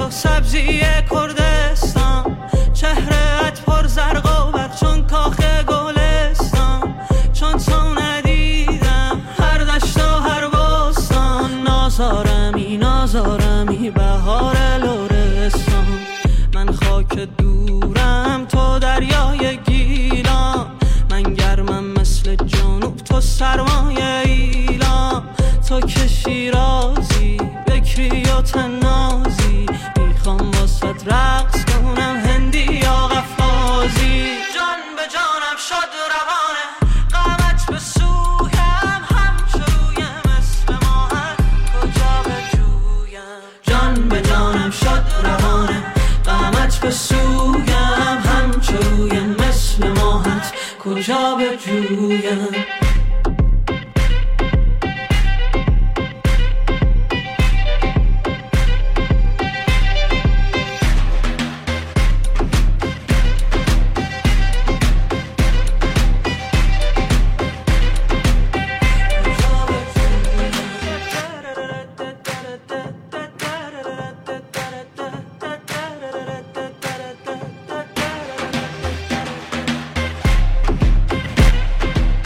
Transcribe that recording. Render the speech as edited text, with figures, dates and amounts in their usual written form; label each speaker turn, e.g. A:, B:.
A: و سبزی کردستان، چهره‌ات پر زرق و برق چون کاخ گلستان، چون تو ندیدم هر دشت و هر بستان، نازارمی بهار لرستان. من خاک دورم تو دریای گیلان، من گرمم مثل جنوب تو سرمای ایلان، تو که شیرازی بکری و تنازی، میخوام واسه رقص کنم هندی یا قفقازی. جان به جانم شد روانه قامت به سویم، همچوی مثل ماهت کجا بجویم. جان به جانم شد روانه قامت به سویم، همچوی مثل ماهت کجا بجویم.